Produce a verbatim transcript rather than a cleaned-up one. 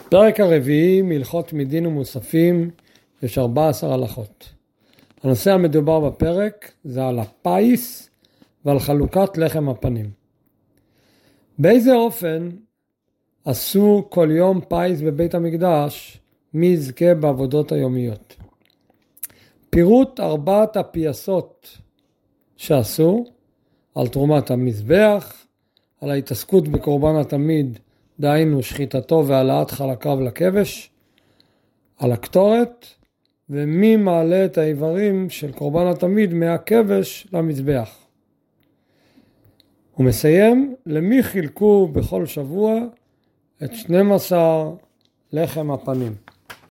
פרק הרביעי מהלכות מדין ומוספים, יש ארבע עשרה הלכות. הנושא המדובר בפרק זה על הפייס ועל חלוקת לחם הפנים. באיזה אופן עשו כל יום פייס בבית המקדש מי יזכה בעבודות היומיות? פירוט ארבעת הפייסות שעשו על תרומת המזבח, על ההתעסקות בקורבן התמיד, דהיינו שחיטתו והעלאת חלקיו לכבש, על הקטורת, ומי מעלה את האיברים של קורבן התמיד מהכבש למזבח. הוא מסיים, למי חילקו בכל שבוע את שנים עשר לחם הפנים.